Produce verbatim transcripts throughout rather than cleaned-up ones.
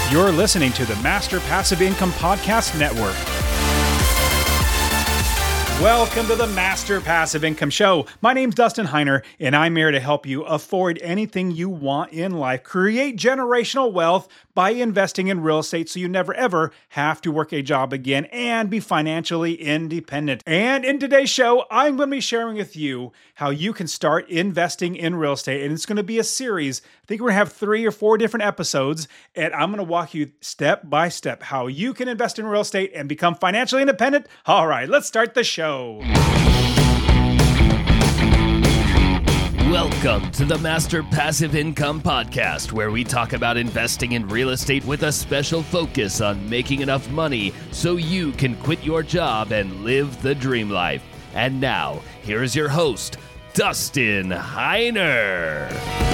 You're listening to the Master Passive Income Podcast Network. Welcome to the Master Passive Income Show. My name's Dustin Heiner, and I'm here to help you afford anything you want in life, create generational wealth by investing in real estate so you never ever have to work a job again and be financially independent. And in today's show, I'm going to be sharing with you how you can start investing in real estate. And it's going to be a series. I think we're going to have three or four different episodes, and I'm going to walk you step by step how you can invest in real estate and become financially independent. All right, let's start the show. Welcome to the Master Passive Income Podcast, where we talk about investing in real estate with a special focus on making enough money so you can quit your job and live the dream life. And now, here is your host, Dustin Heiner.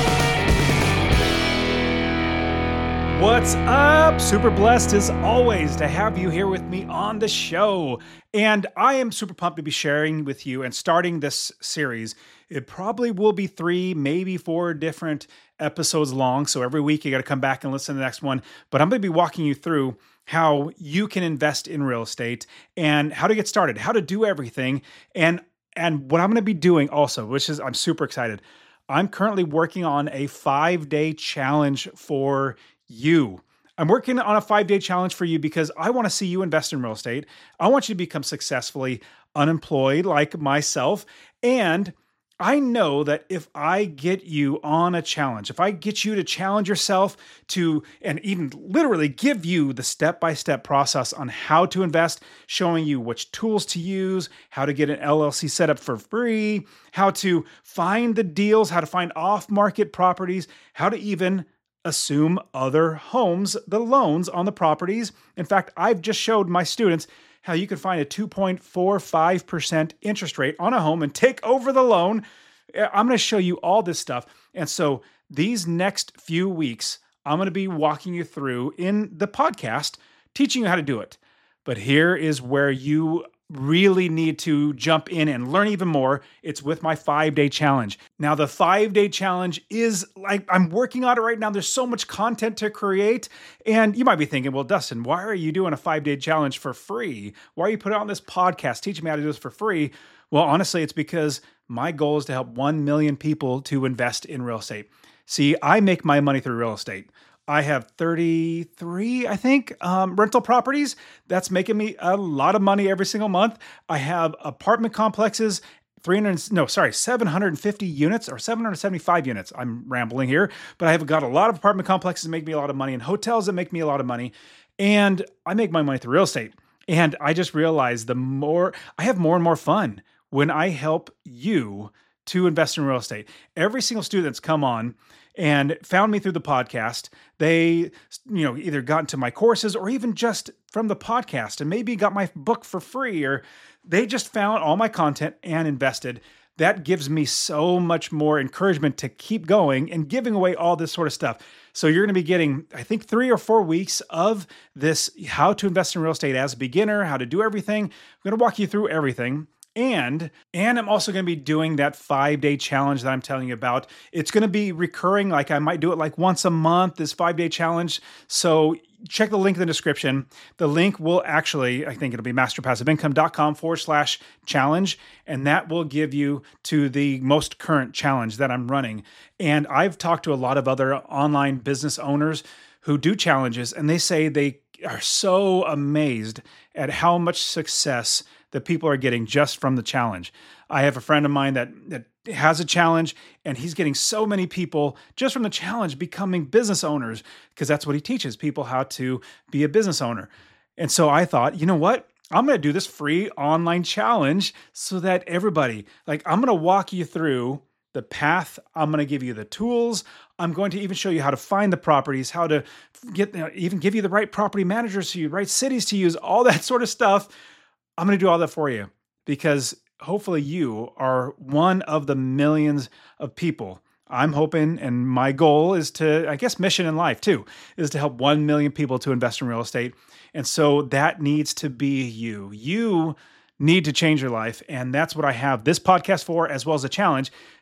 What's up? Super blessed as always to have you here with me on the show. And I am super pumped to be sharing with you and starting this series. It probably will be three, maybe four different episodes long. So every week you got to come back and listen to the next one. But I'm going to be walking you through how you can invest in real estate and how to get started, how to do everything. And, and what I'm going to be doing also, which is I'm super excited. I'm currently working on a five-day challenge for you. I'm working on a five-day challenge for you because I want to see you invest in real estate. I want you to become successfully unemployed like myself. And I know that if I get you on a challenge, if I get you to challenge yourself to, and even literally give you the step-by-step process on how to invest, showing you which tools to use, how to get an L L C set up for free, how to find the deals, how to find off-market properties, how to even assume other homes, the loans on the properties. In fact, I've just showed my students how you can find a two point four five percent interest rate on a home and take over the loan. I'm going to show you all this stuff. And so these next few weeks, I'm going to be walking you through in the podcast, teaching you how to do it. But here is where you really need to jump in and learn even more. It's with my five-day challenge. Now, the five-day challenge is like, I'm working on it right now. There's so much content to create. And you might be thinking, well, Dustin, why are you doing a five-day challenge for free? Why are you putting on this podcast teaching me how to do this for free? Well, honestly, it's because my goal is to help one million people to invest in real estate. See, I make my money through real estate. I have thirty-three, I think, um, rental properties. That's making me a lot of money every single month. I have apartment complexes, three hundred, no, sorry, seven hundred fifty units or seven hundred seventy-five units. I'm rambling here, but I have got a lot of apartment complexes that make me a lot of money and hotels that make me a lot of money. And I make my money through real estate. And I just realized the more, I have more and more fun when I help you to invest in real estate. Every single student that's come on and found me through the podcast, they, you know, either got into my courses or even just from the podcast and maybe got my book for free, or they just found all my content and invested. That gives me so much more encouragement to keep going and giving away all this sort of stuff. So you're going to be getting, I think, three or four weeks of this, how to invest in real estate as a beginner, how to do everything. I'm going to walk you through everything. And, and I'm also going to be doing that five-day challenge that I'm telling you about. It's going to be recurring, like I might do it like once a month, this five-day challenge. So check the link in the description. The link will actually, I think it'll be masterpassiveincome.com forward slash challenge. And that will give you to the most current challenge that I'm running. And I've talked to a lot of other online business owners who do challenges, and they say they are so amazed at how much success that people are getting just from the challenge. I have a friend of mine that, that has a challenge, and he's getting so many people just from the challenge becoming business owners, because that's what he teaches people, how to be a business owner. And so I thought, you know what? I'm going to do this free online challenge so that everybody, like, I'm going to walk you through the path. I'm going to give you the tools. I'm going to even show you how to find the properties, how to get, you know, even give you the right property managers to use, right cities to use, all that sort of stuff. I'm going to do all that for you because hopefully you are one of the millions of people. I'm hoping, and my goal is to, I guess mission in life too, is to help one million people to invest in real estate. And so that needs to be you. You need to change your life. And that's what I have this podcast for, as well as a challenge.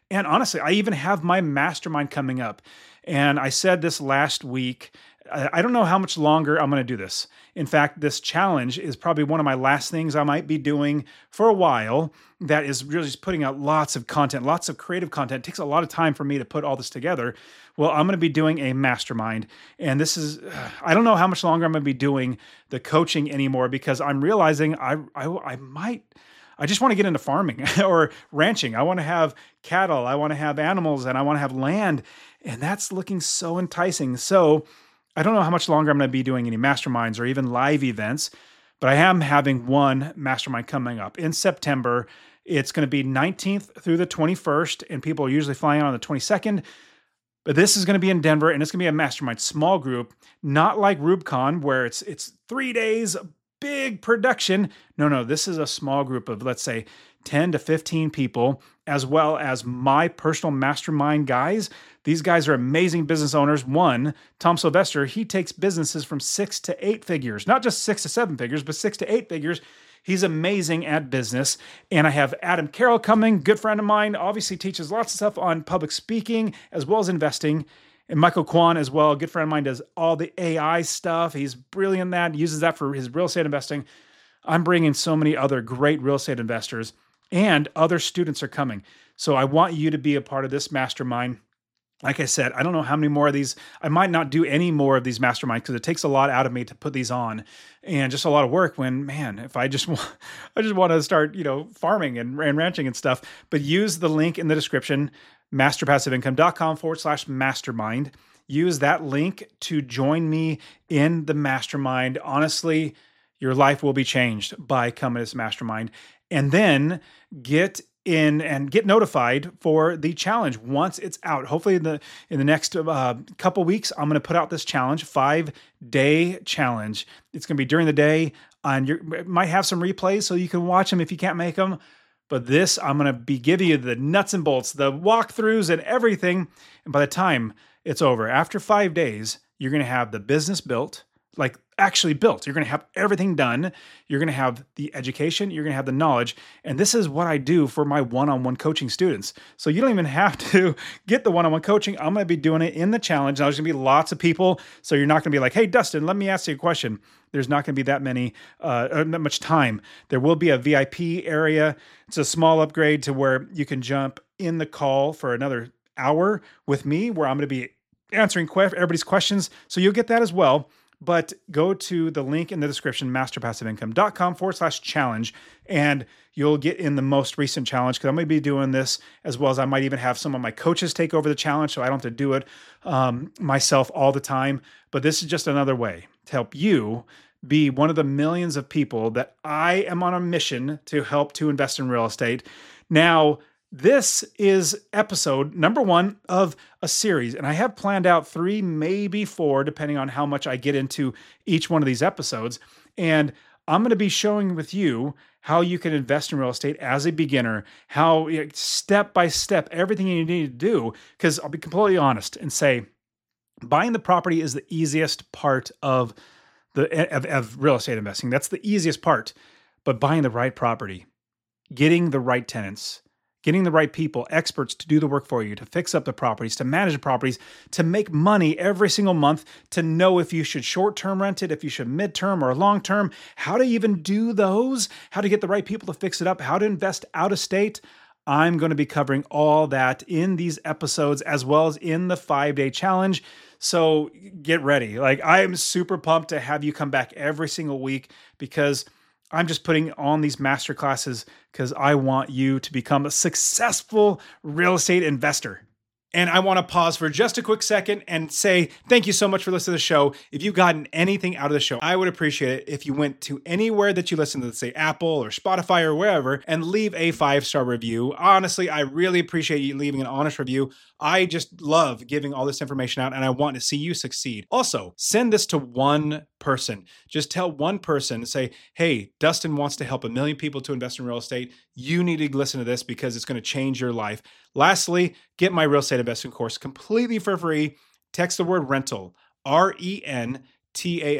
And honestly, I even have my mastermind coming up. And I said this last week. I don't know how much longer I'm going to do this. In fact, this challenge is probably one of my last things I might be doing for a while. That is really just putting out lots of content, lots of creative content. It takes a lot of time for me to put all this together. Well, I'm going to be doing a mastermind. And this is, I don't know how much longer I'm going to be doing the coaching anymore, because I'm realizing I, I, I might, I just want to get into farming or ranching. I want to have cattle. I want to have animals, and I want to have land. And that's looking so enticing. So I don't know how much longer I'm going to be doing any masterminds or even live events, but I am having one mastermind coming up in September. It's going to be nineteenth through the twenty-first, and people are usually flying on the twenty-second. But this is going to be in Denver, and it's going to be a mastermind small group, not like RubeCon, where it's it's three days, big production. No, no, this is a small group of, let's say, ten to fifteen people, as well as my personal mastermind guys. These guys are amazing business owners. One, Tom Sylvester, he takes businesses from six to eight figures, not just six to seven figures, but six to eight figures. He's amazing at business. And I have Adam Carroll coming, good friend of mine, obviously teaches lots of stuff on public speaking as well as investing. And Michael Kwan as well, a good friend of mine, does all the A I stuff. He's brilliant at that, uses that for his real estate investing. I'm bringing so many other great real estate investors, and other students are coming. So I want you to be a part of this mastermind. Like I said, I don't know how many more of these. I might not do any more of these masterminds because it takes a lot out of me to put these on, and just a lot of work. When, man, if I just want, I just want to start, you know, farming and, and ranching and stuff. But use the link in the description, masterpassiveincome.com forward slash mastermind. Use that link to join me in the mastermind. Honestly, your life will be changed by coming to this mastermind. And then get in and get notified for the challenge once it's out. Hopefully in the in the next uh, couple weeks, I'm going to put out this challenge, five day challenge. It's going to be during the day, and you might have some replays so you can watch them if you can't make them. But this, I'm going to be giving you the nuts and bolts, the walkthroughs and everything. And by the time it's over, after five days, you're going to have the business built, like actually built. You're going to have everything done. You're going to have the education. You're going to have the knowledge. And this is what I do for my one-on-one coaching students. So you don't even have to get the one-on-one coaching. I'm going to be doing it in the challenge. Now, there's going to be lots of people. So you're not going to be like, hey, Dustin, let me ask you a question. There's not going to be that many, uh, not much time. There will be a V I P area. It's a small upgrade to where you can jump in the call for another hour with me, where I'm going to be answering que- everybody's questions. So you'll get that as well. But go to the link in the description, masterpassiveincome.com forward slash challenge, and you'll get in the most recent challenge, because I'm going to be doing this, as well as I might even have some of my coaches take over the challenge, so I don't have to do it um, myself all the time. But this is just another way to help you be one of the millions of people that I am on a mission to help to invest in real estate. Now, this is episode number one of a series, and I have planned out three, maybe four, depending on how much I get into each one of these episodes. And I'm going to be showing with you how you can invest in real estate as a beginner, how you know, step by step, everything you need to do. Because I'll be completely honest and say, buying the property is the easiest part of the of, of real estate investing. That's the easiest part. But buying the right property, getting the right tenants, getting the right people, experts to do the work for you, to fix up the properties, to manage the properties, to make money every single month, to know if you should short-term rent it, if you should mid-term or long-term, how to even do those, how to get the right people to fix it up, how to invest out of state. I'm going to be covering all that in these episodes, as well as in the five-day challenge. So get ready. Like, I am super pumped to have you come back every single week, because I'm just putting on these master classes because I want you to become a successful real estate investor. And I want to pause for just a quick second and say thank you so much for listening to the show. If you've gotten anything out of the show, I would appreciate it if you went to anywhere that you listen to, let's say Apple or Spotify or wherever, and leave a five-star review. Honestly, I really appreciate you leaving an honest review. I just love giving all this information out, and I want to see you succeed. Also, send this to one person. Just tell one person, say, hey, Dustin wants to help a million people to invest in real estate. You need to listen to this because it's going to change your life. Lastly, get my real estate investing course completely for free. Text the word rental, R E N T A L.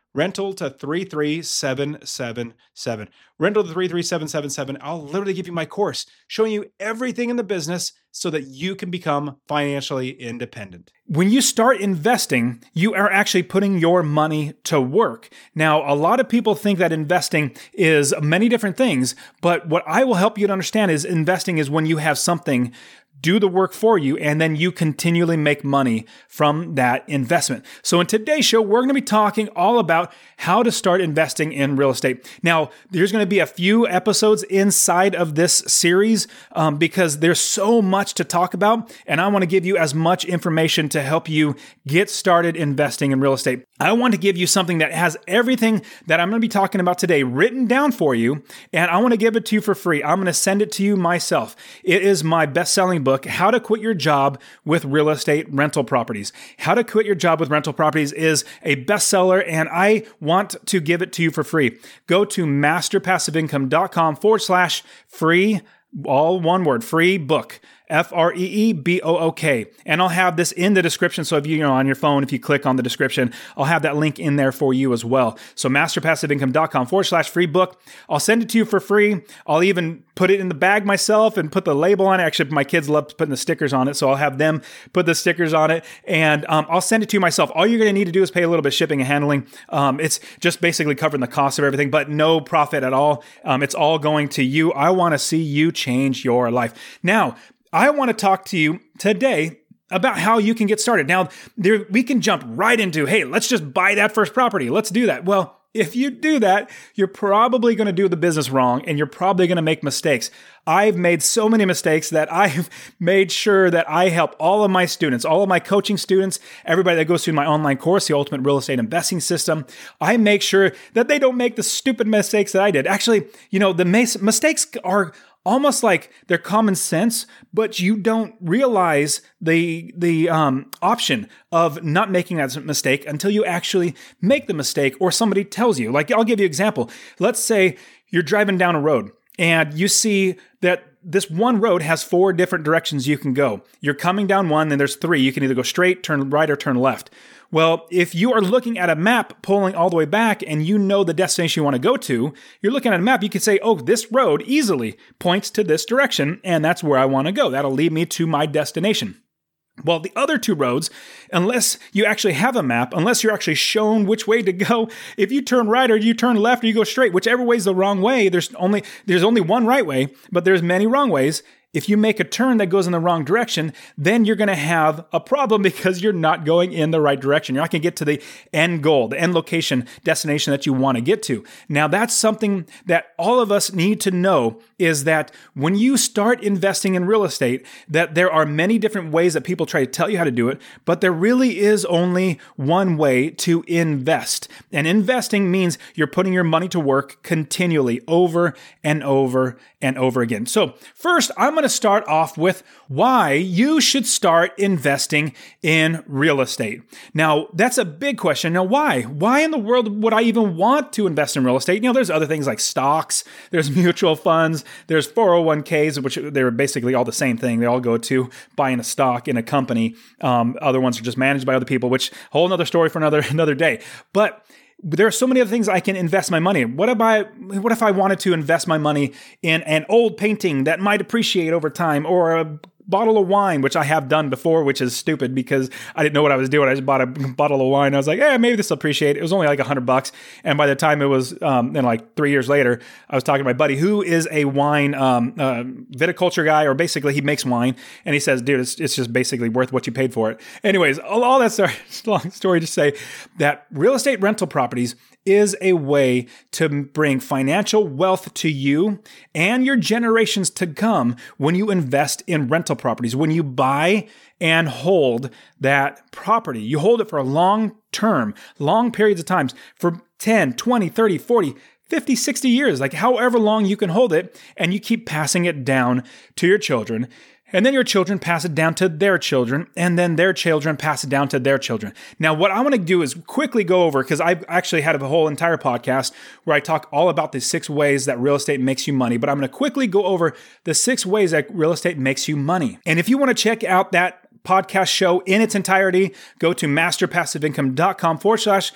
rental to three three seven seven seven. Rental to three three seven seven seven. I'll literally give you my course showing you everything in the business so that you can become financially independent. When you start investing, you are actually putting your money to work. Now, a lot of people think that investing is many different things, but what I will help you to understand is investing is when you have something do the work for you, and then you continually make money from that investment. So in today's show, we're going to be talking all about how to start investing in real estate. Now, there's going to be a few episodes inside of this series um, because there's so much to talk about, and I want to give you as much information to help you get started investing in real estate. I want to give you something that has everything that I'm going to be talking about today written down for you, and I want to give it to you for free. I'm going to send it to you myself. It is my best-selling book. Book, How to Quit Your Job with Real Estate Rental Properties. How to Quit Your Job with Rental Properties is a bestseller, and I want to give it to you for free. Go to masterpassiveincome.com forward slash free, all one word, free book. F R E E B O O K. And I'll have this in the description. So if you, you know, on your phone, if you click on the description, I'll have that link in there for you as well. So masterpassiveincome.com forward slash free book. I'll send it to you for free. I'll even put it in the bag myself and put the label on it. Actually, my kids love putting the stickers on it. So I'll have them put the stickers on it, and um, I'll send it to you myself. All you're going to need to do is pay a little bit of shipping and handling. Um, it's just basically covering the cost of everything, but no profit at all. Um, it's all going to you. I want to see you change your life. Now, I want to talk to you today about how you can get started. Now, there, we can jump right into, hey, let's just buy that first property. Let's do that. Well, if you do that, you're probably going to do the business wrong, and you're probably going to make mistakes. I've made so many mistakes that I've made sure that I help all of my students, all of my coaching students, everybody that goes through my online course, the Ultimate Real Estate Investing System. I make sure that they don't make the stupid mistakes that I did. Actually, you know, the mis- mistakes are almost like they're common sense, but you don't realize the the um, option of not making that mistake until you actually make the mistake or somebody tells you. Like, I'll give you an example. Let's say you're driving down a road and you see that this one road has four different directions you can go. You're coming down one, and there's three. You can either go straight, turn right, or turn left. Well, if you are looking at a map pulling all the way back and you know the destination you want to go to, you're looking at a map, you can say, oh, this road easily points to this direction, and that's where I want to go. That'll lead me to my destination. Well, the other two roads, unless you actually have a map, unless you're actually shown which way to go, if you turn right or you turn left or you go straight, whichever way is the wrong way, there's only there's only one right way, but there's many wrong ways. If you make a turn that goes in the wrong direction, then you're going to have a problem because you're not going in the right direction. You're not going to get to the end goal, the end location, destination that you want to get to. Now, that's something that all of us need to know, is that when you start investing in real estate, that there are many different ways that people try to tell you how to do it, but there really is only one way to invest. And investing means you're putting your money to work continually over and over and over again. So first, I'm going to start off with why you should start investing in real estate. Now, that's a big question. Now, why? Why in the world would I even want to invest in real estate? You know, there's other things like stocks, there's mutual funds, there's four oh one k's, which they're basically all the same thing. They all go to buying a stock in a company. Um, other ones are just managed by other people, which whole other story for another another day. But there are so many other things I can invest my money in. What if I, what if I wanted to invest my money in an old painting that might appreciate over time, or a bottle of wine, which I have done before, which is stupid because I didn't know what I was doing. I just bought a bottle of wine. I was like, eh, maybe this will appreciate it. It was only like a hundred bucks. And by the time it was, um, and like three years later, I was talking to my buddy who is a wine, um, uh, viticulture guy, or basically he makes wine. And he says, dude, it's, it's just basically worth what you paid for it. Anyways, all, all that story, long story to say that real estate rental properties is a way to bring financial wealth to you and your generations to come when you invest in rental properties. When you buy and hold that property, you hold it for a long term, long periods of times, for ten, twenty, thirty, forty, fifty, sixty years, like however long you can hold it, and you keep passing it down to your children. And then your children pass it down to their children, and then their children pass it down to their children. Now, what I want to do is quickly go over, because I've actually had a whole entire podcast where I talk all about the six ways that real estate makes you money, but I'm going to quickly go over the six ways that real estate makes you money. And if you want to check out that podcast show in its entirety, go to masterpassiveincome.com forward slash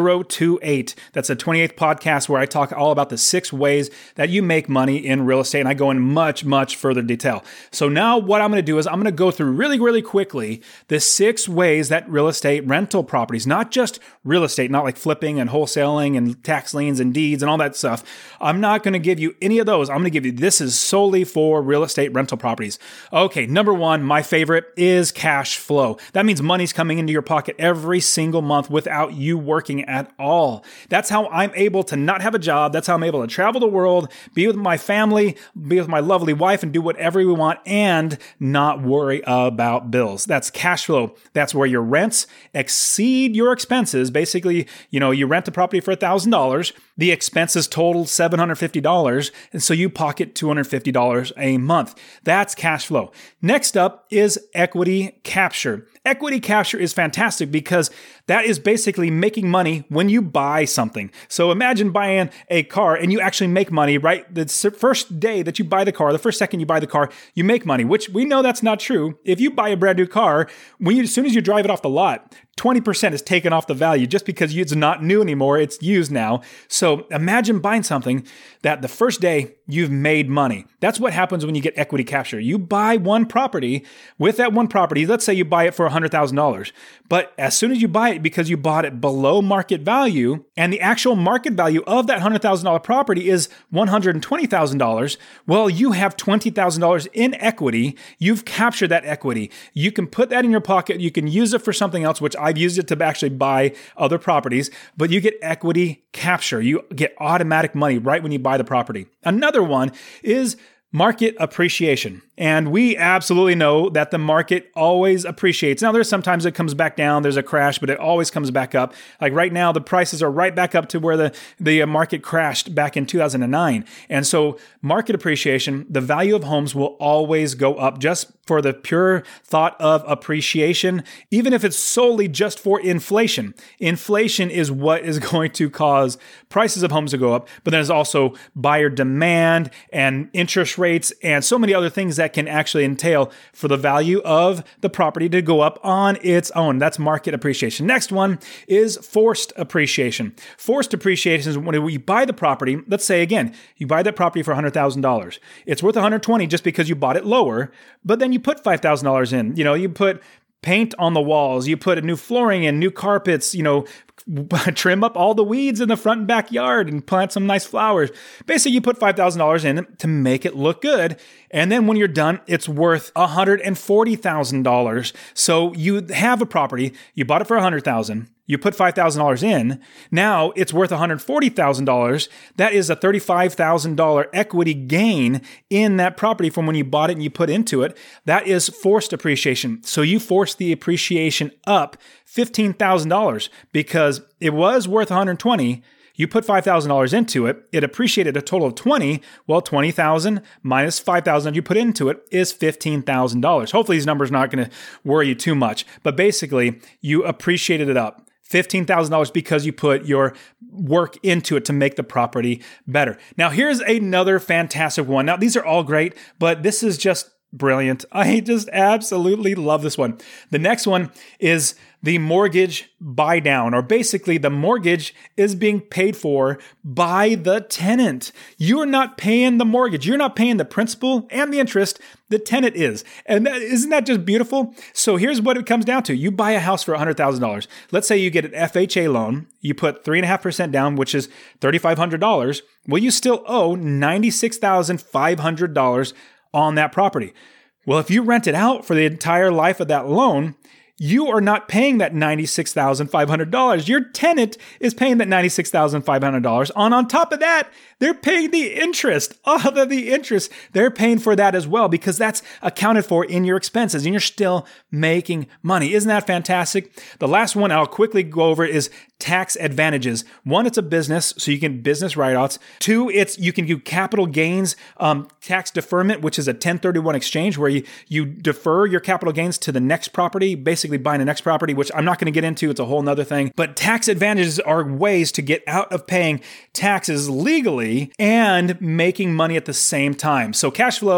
028. That's the twenty-eighth podcast where I talk all about the six ways that you make money in real estate. And I go in much, much further detail. So now what I'm going to do is I'm going to go through really, really quickly the six ways that real estate rental properties, not just real estate, not like flipping and wholesaling and tax liens and deeds and all that stuff. I'm not going to give you any of those. I'm going to give you, this is solely for real estate rental properties. Okay, number one, my favorite is cash flow. That means money's coming into your pocket every single month without you working at all. That's how I'm able to not have a job. That's how I'm able to travel the world, be with my family, be with my lovely wife, and do whatever we want and not worry about bills. That's cash flow. That's where your rents exceed your expenses. Basically, you know, you rent a property for one thousand dollars. The expenses total seven hundred fifty dollars, and so you pocket two hundred fifty dollars a month. That's cash flow. Next up is equity capture. Equity capture is fantastic because that is basically making money when you buy something. So imagine buying a car and you actually make money, right? The first day that you buy the car, the first second you buy the car, you make money, which we know that's not true. If you buy a brand new car, when you, as soon as you drive it off the lot, twenty percent is taken off the value just because it's not new anymore. It's used now. So imagine buying something that the first day you've made money. That's what happens when you get equity capture. You buy one property. With that one property, let's say you buy it for one hundred thousand dollars. But as soon as you buy it because you bought it below market value and the actual market value of that one hundred thousand dollars property is one hundred twenty thousand dollars, well, you have twenty thousand dollars in equity. You've captured that equity. You can put that in your pocket. You can use it for something else, which I've used it to actually buy other properties, but you get equity capture. You get automatic money right when you buy the property. Another one is market appreciation. And we absolutely know that the market always appreciates. Now, there's sometimes it comes back down, there's a crash, but it always comes back up. Like right now, the prices are right back up to where the, the market crashed back in two thousand nine. And so market appreciation, the value of homes will always go up just for the pure thought of appreciation, even if it's solely just for inflation. Inflation is what is going to cause prices of homes to go up, but there's also buyer demand and interest rates and so many other things that can actually entail for the value of the property to go up on its own. That's market appreciation. Next one is forced appreciation. Forced appreciation is when you buy the property. Let's say again, you buy that property for one hundred thousand dollars. It's worth one hundred twenty just because you bought it lower, but then you put five thousand dollars in. You know, you put paint on the walls, you put a new flooring in, new carpets, you know, trim up all the weeds in the front and backyard and plant some nice flowers. Basically, you put five thousand dollars in to make it look good. And then when you're done, it's worth one hundred forty thousand dollars. So you have a property, you bought it for one hundred thousand dollars. You put five thousand dollars in. Now it's worth one hundred forty thousand dollars. That is a thirty-five thousand dollars equity gain in that property from when you bought it and you put into it. That is forced appreciation. So you force the appreciation up fifteen thousand dollars because it was worth one hundred twenty thousand dollars. You put five thousand dollars into it. It appreciated a total of twenty. Well, twenty thousand dollars minus five thousand dollars you put into it is fifteen thousand dollars. Hopefully these numbers are not going to worry you too much. But basically, you appreciated it up. fifteen thousand dollars because you put your work into it to make the property better. Now, here's another fantastic one. Now, these are all great, but this is just brilliant. I just absolutely love this one. The next one is the mortgage buy down, or basically the mortgage is being paid for by the tenant. You're not paying the mortgage. You're not paying the principal and the interest. The tenant is. And that, isn't that just beautiful? So here's what it comes down to. You buy a house for one hundred thousand dollars. Let's say you get an F H A loan. You put three point five percent down, which is three thousand five hundred dollars. Well, you still owe ninety-six thousand five hundred dollars on that property. Well, if you rent it out for the entire life of that loan, you are not paying that ninety-six thousand five hundred dollars. Your tenant is paying that ninety-six thousand five hundred dollars. And on top of that, they're paying the interest. Oh, the, the interest. They're paying for that as well because that's accounted for in your expenses and you're still making money. Isn't that fantastic? The last one I'll quickly go over is tax advantages. One, it's a business, so you can business write-offs. Two, it's you can do capital gains, um, tax deferment, which is a ten thirty-one exchange where you, you defer your capital gains to the next property, basically buying the next property, which I'm not going to get into. It's a whole nother thing. But tax advantages are ways to get out of paying taxes legally and making money at the same time. So cash flow,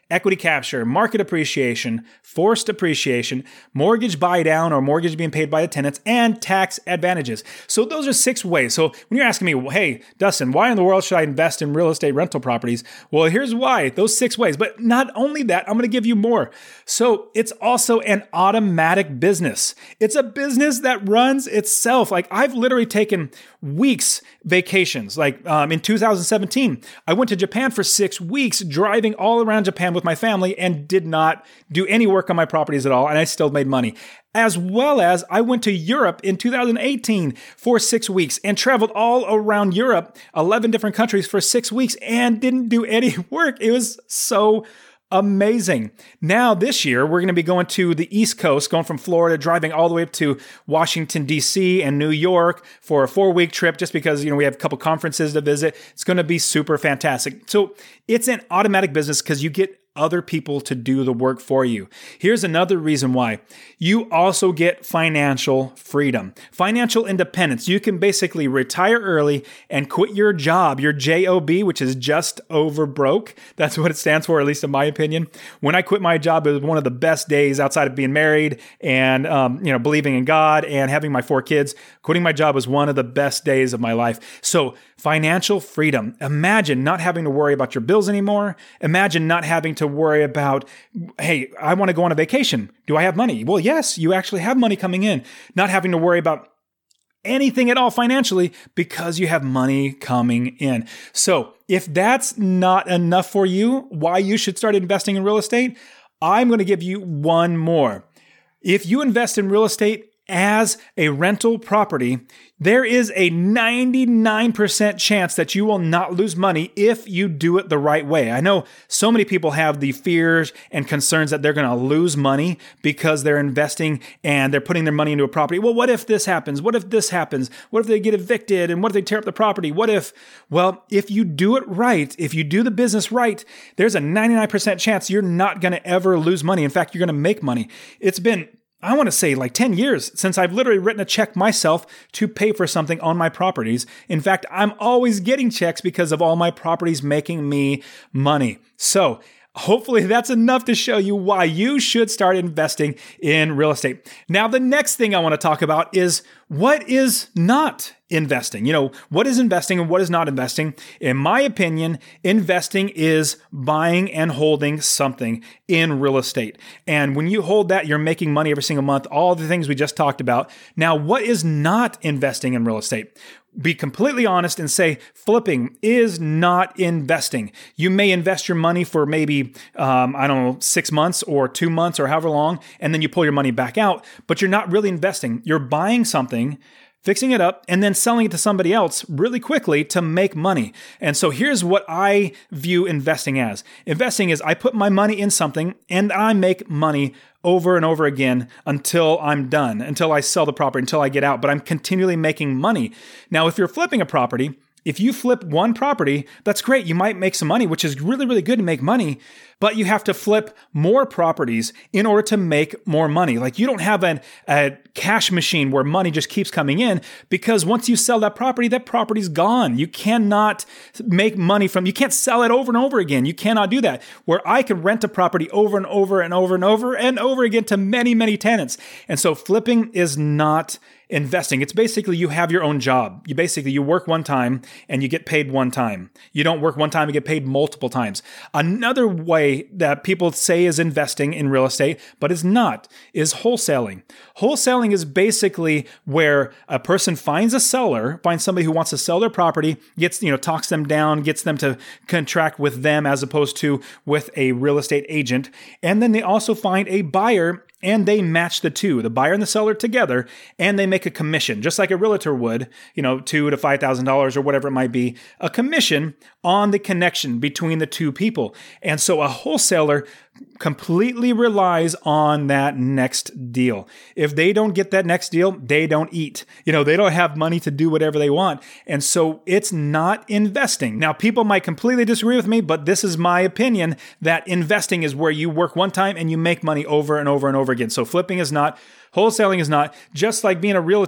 equity capture, market appreciation, forced appreciation, mortgage buy down or mortgage being paid by the tenants, and tax advantages. So those are six ways. So when you're asking me, well, hey, Dustin, why in the world should I invest in real estate rental properties? Well, here's why, those six ways. But not only that, I'm going to give you more. So it's also an automatic business. It's a business that runs itself. Like I've literally taken weeks vacations. Like um, in two thousand seventeen, I went to Japan for six weeks, driving all around Japan with my family and did not do any work on my properties at all. And I still made money. As well as I went to Europe in two thousand eighteen for six weeks and traveled all around Europe, eleven different countries for six weeks and didn't do any work. It was so amazing. Now this year, we're going to be going to the East Coast, going from Florida, driving all the way up to Washington, D C and New York for a four-week trip just because, you know, we have a couple conferences to visit. It's going to be super fantastic. So it's an automatic business because you get other people to do the work for you. Here's another reason why. You also get financial freedom, financial independence. You can basically retire early and quit your job, your J O B, which is just over broke. That's what it stands for, at least in my opinion. When I quit my job, it was one of the best days outside of being married and, um, you know, believing in God and having my four kids. Quitting my job was one of the best days of my life. So financial freedom. Imagine not having to worry about your bills anymore. Imagine not having to worry about, hey, I want to go on a vacation. Do I have money? Well, yes, you actually have money coming in. Not having to worry about anything at all financially because you have money coming in. So if that's not enough for you, why you should start investing in real estate, I'm going to give you one more. If you invest in real estate as a rental property, there is a ninety-nine percent chance that you will not lose money if you do it the right way. I know so many people have the fears and concerns that they're going to lose money because they're investing and they're putting their money into a property. Well, what if this happens? What if this happens? What if they get evicted? And what if they tear up the property? What if, well, if you do it right, if you do the business right, there's a ninety-nine percent chance you're not going to ever lose money. In fact, you're going to make money. It's been I want to say like ten years since I've literally written a check myself to pay for something on my properties. In fact, I'm always getting checks because of all my properties making me money. So hopefully that's enough to show you why you should start investing in real estate. Now, the next thing I want to talk about is what is not investing. You know, what is investing and what is not investing? In my opinion, investing is buying and holding something in real estate. And when you hold that, you're making money every single month, all the things we just talked about. Now, what is not investing in real estate? Be completely honest and say flipping is not investing. You may invest your money for maybe, um, I don't know, six months or two months or however long, and then you pull your money back out, but you're not really investing. You're buying something, fixing it up, and then selling it to somebody else really quickly to make money. And so here's what I view investing as. Investing is I put my money in something and I make money over and over again until I'm done, until I sell the property, until I get out, but I'm continually making money. Now, if you're flipping a property, if you flip one property, that's great. You might make some money, which is really, really good to make money, but you have to flip more properties in order to make more money. Like you don't have an, a cash machine where money just keeps coming in because once you sell that property, that property's gone. You cannot make money from, you can't sell it over and over again. You cannot do that. Where I can rent a property over and over and over and over and over again to many, many tenants. And so flipping is not investing. It's basically you have your own job. You basically, you work one time and you get paid one time. You don't work one time and get paid multiple times. Another way that people say is investing in real estate, but is not, is wholesaling. Wholesaling is basically where a person finds a seller, finds somebody who wants to sell their property, gets, you know, talks them down, gets them to contract with them as opposed to with a real estate agent. And then they also find a buyer and they match the two, the buyer and the seller together, and they make a commission, just like a realtor would, you know, two to five thousand dollars or whatever it might be, a commission on the connection between the two people. And so a wholesaler completely relies on that next deal. If they don't get that next deal, they don't eat. You know, they don't have money to do whatever they want. And so it's not investing. Now, people might completely disagree with me, but this is my opinion that investing is where you work one time and you make money over and over and over again. So flipping is not, wholesaling is not, just like being a realtor.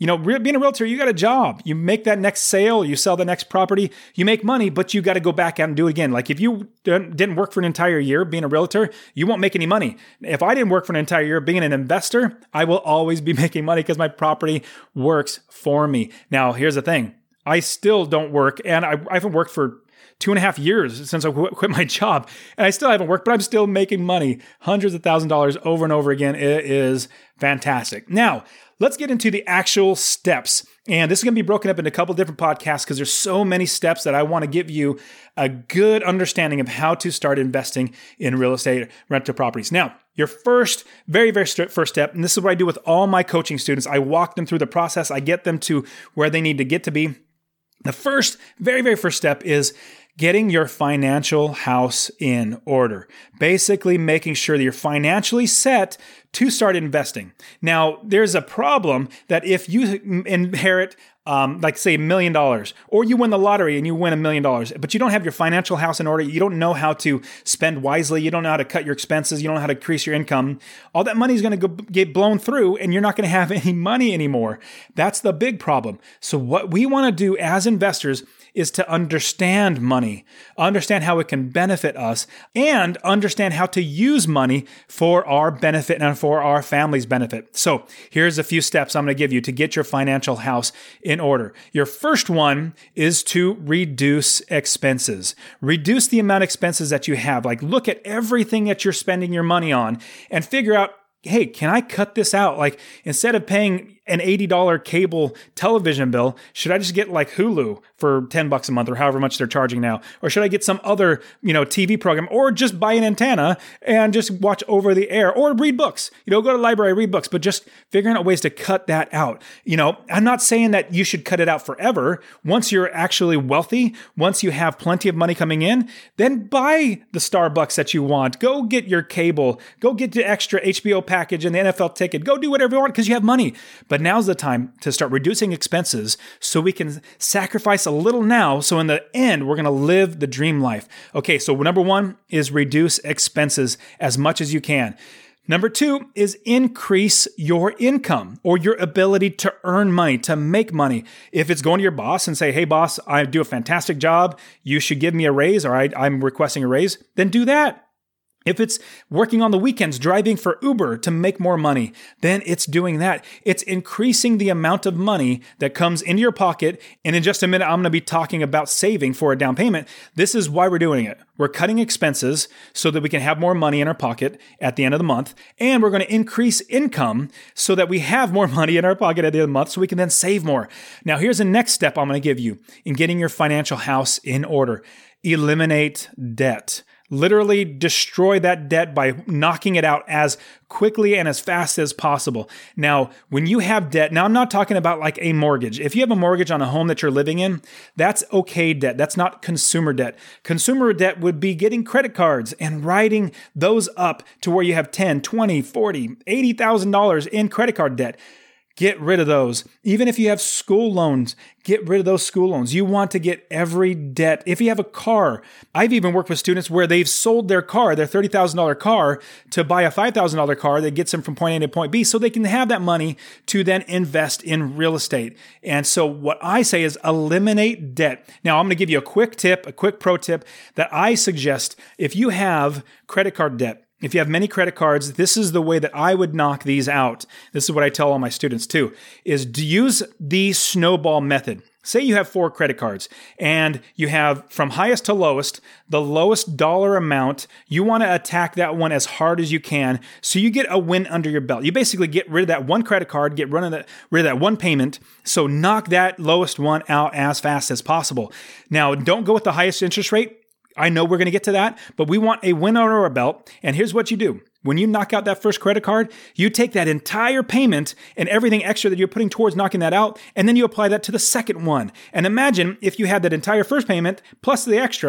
You know, re- being a realtor, you got a job. You make that next sale, you sell the next property, you make money, but you got to go back out and do it again. Like if you didn't work for an entire year being a realtor, you won't make any money. If I didn't work for an entire year being an investor, I will always be making money because my property works for me. Now, here's the thing. I still don't work, and I, I haven't worked for two and a half years since I quit my job, and I still haven't worked, but I'm still making money, hundreds of thousand dollars over and over again. It is fantastic. Now, let's get into the actual steps. And this is going to be broken up into a couple different podcasts because there's so many steps that I want to give you a good understanding of how to start investing in real estate rental properties. Now, your first, very, very first step, and this is what I do with all my coaching students. I walk them through the process. I get them to where they need to get to be. The first, very, very first step is getting your financial house in order. Basically making sure that you're financially set to start investing. Now, there's a problem that if you inherit, um, like say a million dollars, or you win the lottery and you win a million dollars, but you don't have your financial house in order, you don't know how to spend wisely, you don't know how to cut your expenses, you don't know how to increase your income, all that money is going to go get blown through and you're not going to have any money anymore. That's the big problem. So what we want to do as investors is to understand money, understand how it can benefit us, and understand how to use money for our benefit and for our family's benefit. So here's a few steps I'm going to give you to get your financial house in order. Your first one is to reduce expenses. Reduce the amount of expenses that you have. Like look at everything that you're spending your money on and figure out, hey, can I cut this out? Like instead of paying an eighty dollars cable television bill, should I just get like Hulu for ten bucks a month or however much they're charging now? Or should I get some other, you know, T V program or just buy an antenna and just watch over the air or read books? You know, go to the library, read books, but just figuring out ways to cut that out. You know, I'm not saying that you should cut it out forever. Once you're actually wealthy, once you have plenty of money coming in, then buy the Starbucks that you want. Go get your cable. Go get the extra H B O package and the N F L ticket. Go do whatever you want because you have money. But now's the time to start reducing expenses so we can sacrifice a little now. So in the end, we're going to live the dream life. Okay, so number one is reduce expenses as much as you can. Number two is increase your income or your ability to earn money, to make money. If it's going to your boss and say, hey, boss, I do a fantastic job. You should give me a raise, or I, I'm requesting a raise, then do that. If it's working on the weekends, driving for Uber to make more money, then it's doing that. It's increasing the amount of money that comes into your pocket. And in just a minute, I'm going to be talking about saving for a down payment. This is why we're doing it. We're cutting expenses so that we can have more money in our pocket at the end of the month. And we're going to increase income so that we have more money in our pocket at the end of the month so we can then save more. Now, here's the next step I'm going to give you in getting your financial house in order. Eliminate debt. Literally destroy that debt by knocking it out as quickly and as fast as possible. Now, when you have debt, now I'm not talking about like a mortgage. If you have a mortgage on a home that you're living in, that's okay debt. That's not consumer debt. Consumer debt would be getting credit cards and writing those up to where you have ten, twenty, forty, eighty thousand dollars in credit card debt. Get rid of those. Even if you have school loans, get rid of those school loans. You want to get every debt. If you have a car, I've even worked with students where they've sold their car, their thirty thousand dollars car, to buy a five thousand dollars car that gets them from point A to point B so they can have that money to then invest in real estate. And so what I say is eliminate debt. Now, I'm going to give you a quick tip, a quick pro tip that I suggest. If you have credit card debt, if you have many credit cards, this is the way that I would knock these out. This is what I tell all my students too, is to use the snowball method. Say you have four credit cards and you have from highest to lowest, the lowest dollar amount. You want to attack that one as hard as you can so you get a win under your belt. You basically get rid of that one credit card, get rid of that, rid of that one payment. So knock that lowest one out as fast as possible. Now, don't go with the highest interest rate. I know we're going to get to that, but we want a win under our belt. And here's what you do. When you knock out that first credit card, you take that entire payment and everything extra that you're putting towards knocking that out, and then you apply that to the second one. And imagine if you had that entire first payment plus the extra,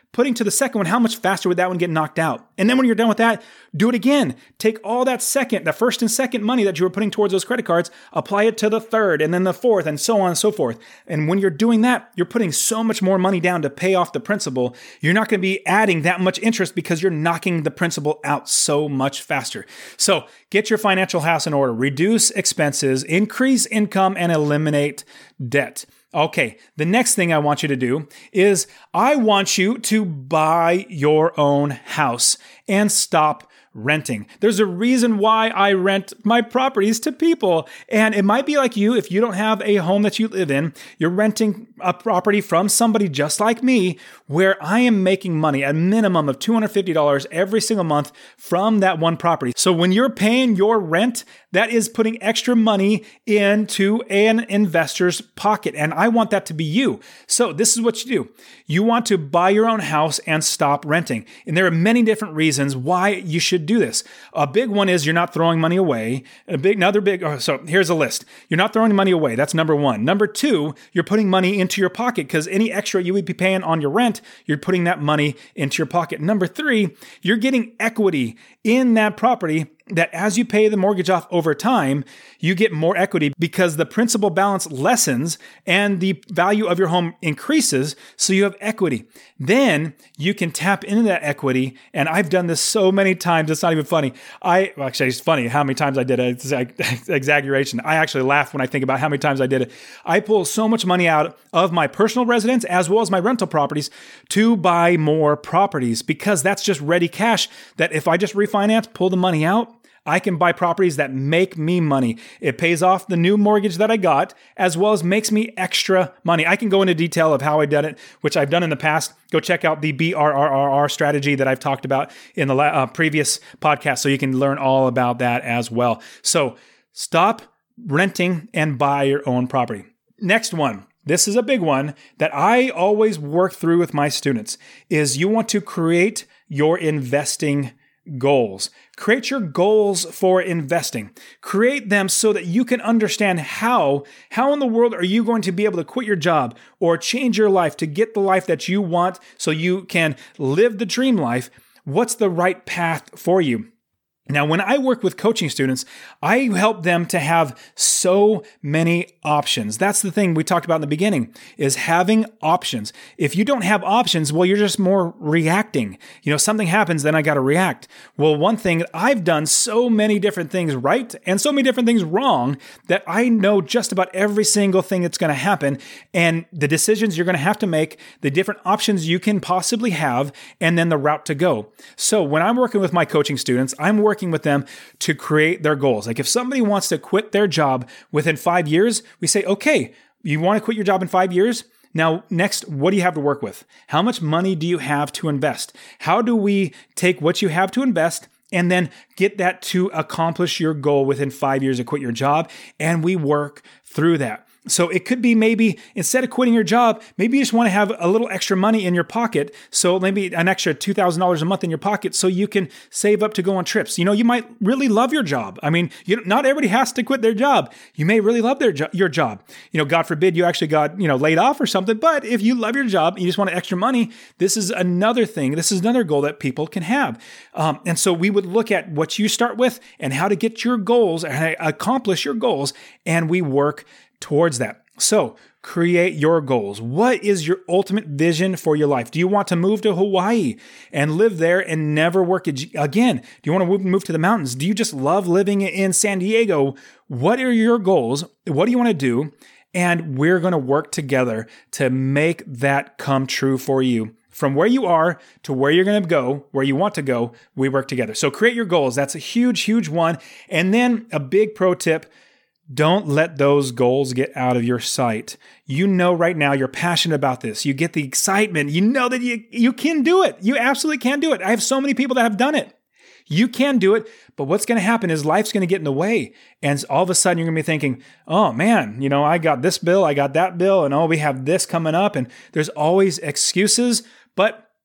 putting to the second one, how much faster would that one get knocked out? And then when you're done with that, do it again. Take all that second, the first and second money that you were putting towards those credit cards, apply it to the third and then the fourth and so on and so forth. And when you're doing that, you're putting so much more money down to pay off the principal. You're not going to be adding that much interest because you're knocking the principal out so much faster. So get your financial house in order, reduce expenses, increase income, and eliminate debt. Okay, the next thing I want you to do is I want you to buy your own house and stop renting. There's a reason why I rent my properties to people. And it might be like you, if you don't have a home that you live in, you're renting a property from somebody just like me, where I am making money, a minimum of two hundred fifty dollars every single month from that one property. So when you're paying your rent, that is putting extra money into an investor's pocket. And I want that to be you. So this is what you do. You want to buy your own house and stop renting. And there are many different reasons why you should do this. A big one is you're not throwing money away. A big, another big, oh, so here's a list. You're not throwing money away. That's number one. Number two, you're putting money into your pocket because any extra you would be paying on your rent, you're putting that money into your pocket. Number three, you're getting equity in that property that as you pay the mortgage off over time, you get more equity because the principal balance lessens and the value of your home increases, so you have equity. Then you can tap into that equity, and I've done this so many times, it's not even funny. I well, actually, it's funny how many times I did it. It's like exaggeration. I actually laugh when I think about how many times I did it. I pull so much money out of my personal residence as well as my rental properties to buy more properties because that's just ready cash that if I just refinance, pull the money out, I can buy properties that make me money. It pays off the new mortgage that I got, as well as makes me extra money. I can go into detail of how I did it, which I've done in the past. Go check out the B R R R R strategy that I've talked about in the uh, previous podcast, so you can learn all about that as well. So stop renting and buy your own property. Next one. This is a big one that I always work through with my students, is you want to create your investing goals. Create your goals for investing. Create them so that you can understand how, how in the world are you going to be able to quit your job or change your life to get the life that you want so you can live the dream life. What's the right path for you? Now, when I work with coaching students, I help them to have so many options. That's the thing we talked about in the beginning, is having options. If you don't have options, well, you're just more reacting. You know, something happens, then I got to react. Well, one thing, I've done so many different things right and so many different things wrong that I know just about every single thing that's going to happen and the decisions you're going to have to make, the different options you can possibly have, and then the route to go. So when I'm working with my coaching students, I'm working with them to create their goals. Like if somebody wants to quit their job within five years, we say, okay, you want to quit your job in five years? Now, next, what do you have to work with? How much money do you have to invest? How do we take what you have to invest and then get that to accomplish your goal within five years to quit your job? And we work through that. So it could be maybe instead of quitting your job, maybe you just want to have a little extra money in your pocket. So maybe an extra two thousand dollars a month in your pocket so you can save up to go on trips. You know, you might really love your job. I mean, you, not everybody has to quit their job. You may really love their jo- your job. You know, God forbid you actually got, you know, laid off or something. But if you love your job, you just want extra money, this is another thing. This is another goal that people can have. Um, and so we would look at what you start with and how to get your goals and accomplish your goals. And we work towards that. So create your goals. What is your ultimate vision for your life? Do you want to move to Hawaii and live there and never work again? Do you want to move to the mountains? Do you just love living in San Diego? What are your goals? What do you want to do? And we're going to work together to make that come true for you. From where you are to where you're going to go, where you want to go, we work together. So create your goals. That's a huge, huge one. And then a big pro tip, don't let those goals get out of your sight. You know right now you're passionate about this. You get the excitement. You know that you, you can do it. You absolutely can do it. I have so many people that have done it. You can do it, but what's going to happen is life's going to get in the way. And all of a sudden you're going to be thinking, oh man, you know, I got this bill, I got that bill, and oh, we have this coming up. And there's always excuses, but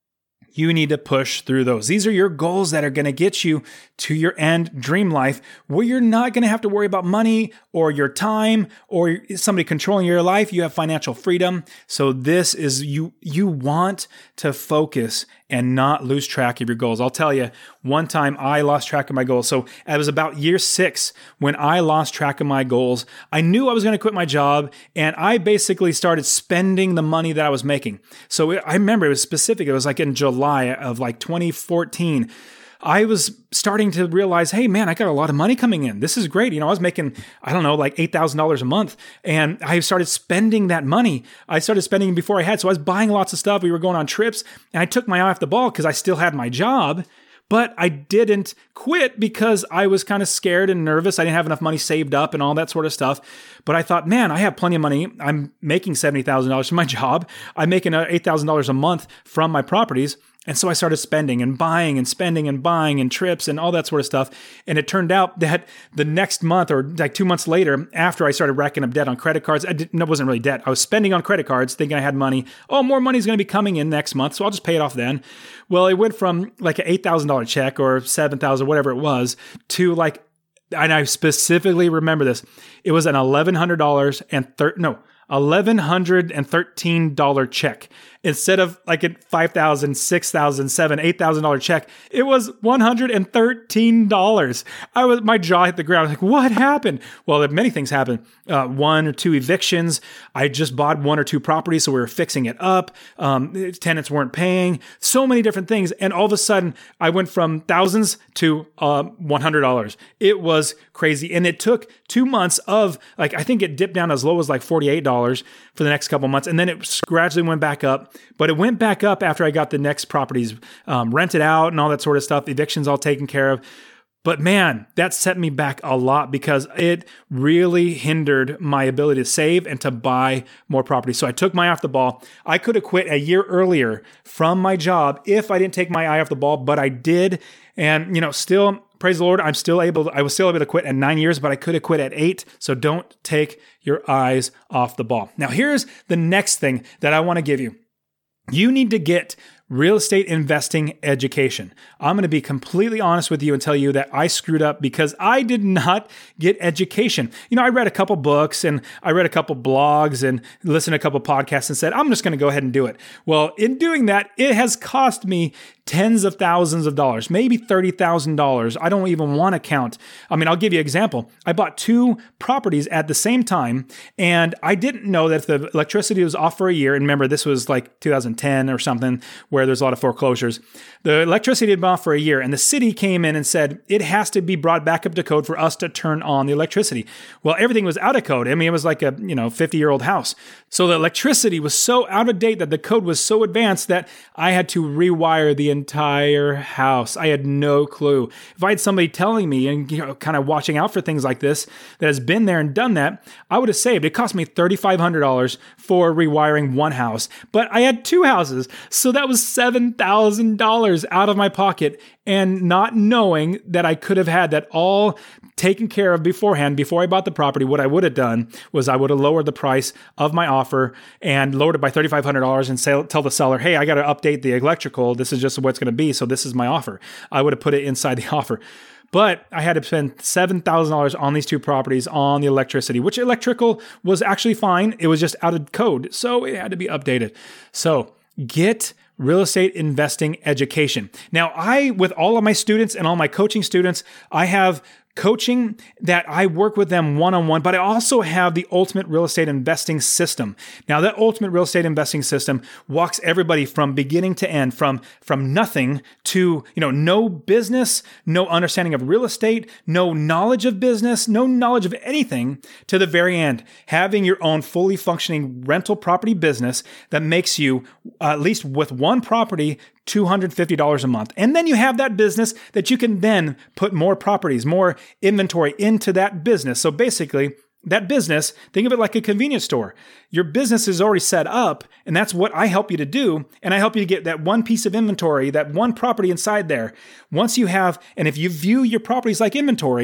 you need to push through those. These are your goals that are going to get you to your end dream life where you're not going to have to worry about money or your time or somebody controlling your life. You have financial freedom. So this is you, you want to focus and not lose track of your goals. I'll tell you, one time I lost track of my goals. So it was about year six when I lost track of my goals. I knew I was going to quit my job, and I basically started spending the money that I was making. So it, I remember it was specific. It was like in July of like twenty fourteen. I was starting to realize, hey, man, I got a lot of money coming in. This is great. You know, I was making, I don't know, like eight thousand dollars a month. And I started spending that money. I started spending before I had. So I was buying lots of stuff. We were going on trips. And I took my eye off the ball because I still had my job. But I didn't quit because I was kind of scared and nervous. I didn't have enough money saved up and all that sort of stuff. But I thought, man, I have plenty of money. I'm making seventy thousand dollars from my job. I'm making eight thousand dollars a month from my properties. And so I started spending and buying and spending and buying and trips and all that sort of stuff. And it turned out that the next month or like two months later, after I started racking up debt on credit cards, I didn't, it wasn't really debt. I was spending on credit cards thinking I had money. Oh, more money is going to be coming in next month, so I'll just pay it off then. Well, it went from like an eight thousand dollars check or seven thousand dollars, whatever it was, to like, and I specifically remember this, it was an eleven hundred dollars and thir- no, eleven hundred thirteen dollars check. Instead of like a five thousand dollars, six thousand dollars, seven thousand dollars, eight thousand dollars check, it was one hundred thirteen dollars. I was, my jaw hit the ground. I was like, what happened? Well, many things happened. Uh, one or two evictions. I just bought one or two properties, so we were fixing it up. Um, tenants weren't paying. So many different things. And all of a sudden, I went from thousands to uh, one hundred dollars. It was crazy. And it took two months of, like, I think it dipped down as low as like forty-eight dollars for the next couple months. And then it gradually went back up. But it went back up after I got the next properties um, rented out and all that sort of stuff, evictions all taken care of. But man, that set me back a lot because it really hindered my ability to save and to buy more property. So I took my eye off the ball. I could have quit a year earlier from my job if I didn't take my eye off the ball, but I did. And, you know, still, praise the Lord, I'm still able to, I was still able to quit at nine years, but I could have quit at eight. So don't take your eyes off the ball. Now, here's the next thing that I want to give you. You need to get real estate investing education. I'm going to be completely honest with you and tell you that I screwed up because I did not get education. You know, I read a couple books and I read a couple blogs and listened to a couple podcasts and said, I'm just going to go ahead and do it. Well, in doing that, it has cost me tens of thousands of dollars, maybe thirty thousand dollars. I don't even want to count. I mean, I'll give you an example. I bought two properties at the same time, and I didn't know that if the electricity was off for a year, and remember, this was like two thousand ten or something, where there's a lot of foreclosures. The electricity had been off for a year, and the city came in and said, it has to be brought back up to code for us to turn on the electricity. Well, everything was out of code. I mean, it was like a, you know, fifty-year-old house. So the electricity was so out of date that the code was so advanced that I had to rewire the entire house. I had no clue. If I had somebody telling me and, you know, kind of watching out for things like this that has been there and done that, I would have saved. It cost me three thousand five hundred dollars for rewiring one house, but I had two houses. So that was seven thousand dollars out of my pocket, and not knowing that I could have had that all taken care of beforehand, before I bought the property. What I would have done was I would have lowered the price of my offer and lowered it by three thousand five hundred dollars and say, tell the seller, hey, I got to update the electrical. This is just what it's going to be. So this is my offer. I would have put it inside the offer. But I had to spend seven thousand dollars on these two properties on the electricity, which electrical was actually fine. It was just out of code. So it had to be updated. So get real estate investing education. Now, I, with all of my students and all my coaching students, I have coaching that I work with them one-on-one, but I also have the Ultimate Real Estate Investing System. Now, that Ultimate Real Estate Investing System walks everybody from beginning to end, from, from nothing to, you know, no business, no understanding of real estate, no knowledge of business, no knowledge of anything, to the very end, having your own fully functioning rental property business that makes you, uh, at least with one property, two hundred fifty dollars a month. And then you have that business that you can then put more properties, more inventory into that business. So basically, that business, think of it like a convenience store. Your business is already set up, and that's what I help you to do. And I help you to get that one piece of inventory, that one property inside there. Once you have, and if you view your properties like inventory,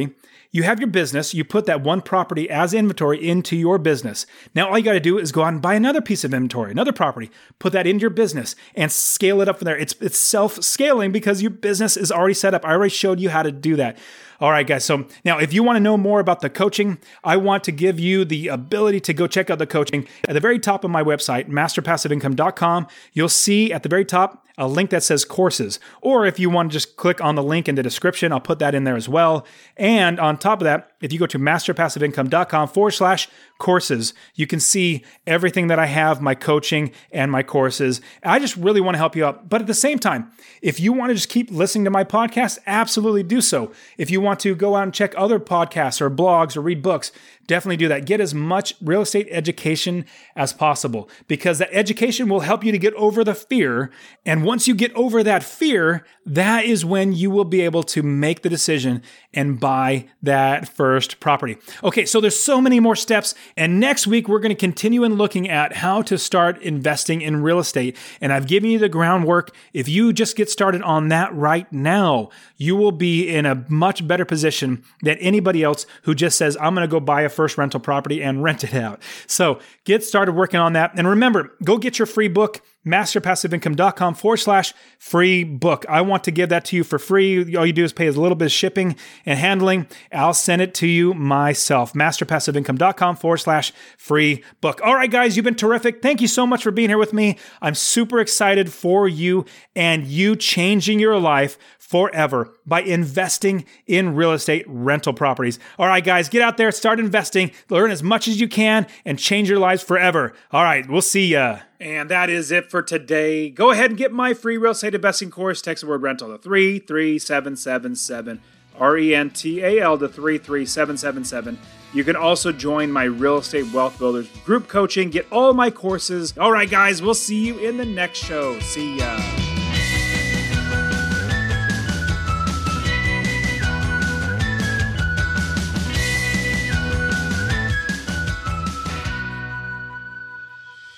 you have your business, you put that one property as inventory into your business. Now all you got to do is go out and buy another piece of inventory, another property, put that into your business and scale it up from there. It's it's self-scaling because your business is already set up. I already showed you how to do that. All right, guys. So now if you want to know more about the coaching, I want to give you the ability to go check out the coaching. At the very top of my website, master passive income dot com, you'll see at the very top a link that says courses. Or if you want to just click on the link in the description, I'll put that in there as well. And on top of that, if you go to master passive income dot com forward slash courses, you can see everything that I have, my coaching and my courses. I just really want to help you out. But at the same time, if you want to just keep listening to my podcast, absolutely do so. If you want to go out and check other podcasts or blogs or read books, definitely do that. Get as much real estate education as possible because that education will help you to get over the fear. And once you get over that fear, that is when you will be able to make the decision and buy that first property. Okay, so there's so many more steps. And next week, we're going to continue in looking at how to start investing in real estate. And I've given you the groundwork. If you just get started on that right now, you will be in a much better position than anybody else who just says, I'm going to go buy a first rental property and rent it out. So get started working on that. And remember, go get your free book, master passive income dot com forward slash free book. I want to give that to you for free. All you do is pay a little bit of shipping and handling. I'll send it to you myself. master passive income dot com forward slash free book. All right, guys, you've been terrific. Thank you so much for being here with me. I'm super excited for you and you changing your life forever by investing in real estate rental properties. All right, guys, get out there, start investing, learn as much as you can, and change your lives forever. All right, we'll see ya. And that is it for today. Go ahead and get my free real estate investing course. Text the word rental to three three seven seven seven, R E N T A L to three three seven seven seven. You can also join my Real Estate Wealth Builders group coaching, get all my courses. All right, guys, we'll see you in the next show. See ya.